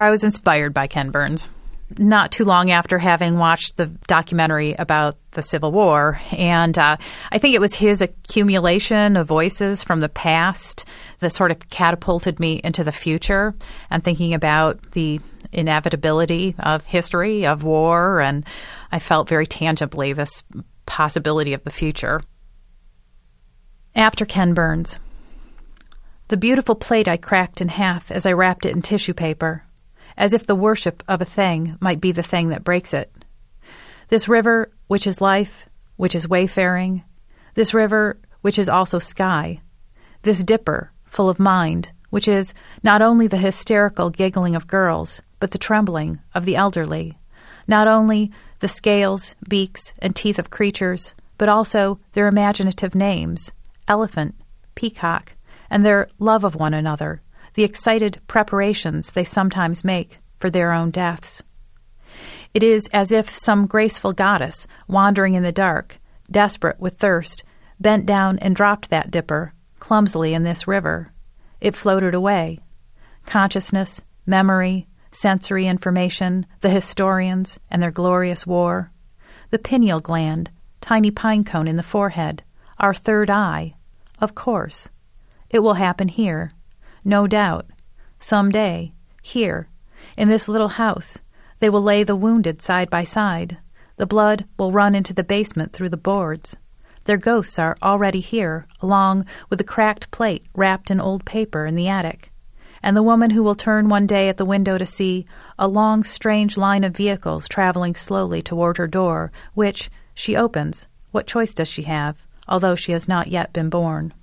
I was inspired by Ken Burns not too long after having watched the documentary about the Civil War. And I think it was his accumulation of voices from the past that sort of catapulted me into the future and thinking about the inevitability of history, of war, and I felt very tangibly this possibility of the future. After Ken Burns. The beautiful plate I cracked in half as I wrapped it in tissue paper, as if the worship of a thing might be the thing that breaks it. This river, which is life, which is wayfaring, this river, which is also sky, this dipper, full of mind, which is not only the hysterical giggling of girls, but the trembling of the elderly, not only the scales, beaks, and teeth of creatures, but also their imaginative names, elephant, peacock, and their love of one another, the excited preparations they sometimes make for their own deaths. It is as if some graceful goddess, wandering in the dark, desperate with thirst, bent down and dropped that dipper, clumsily in this river. It floated away. Consciousness, memory, sensory information, the historians and their glorious war. The pineal gland, tiny pine cone in the forehead, our third eye. Of course. It will happen here. No doubt. Some day, here, in this little house, they will lay the wounded side by side. The blood will run into the basement through the boards. Their ghosts are already here, along with the cracked plate wrapped in old paper in the attic. And the woman who will turn one day at the window to see a long, strange line of vehicles traveling slowly toward her door, which she opens. What choice does she have, although she has not yet been born?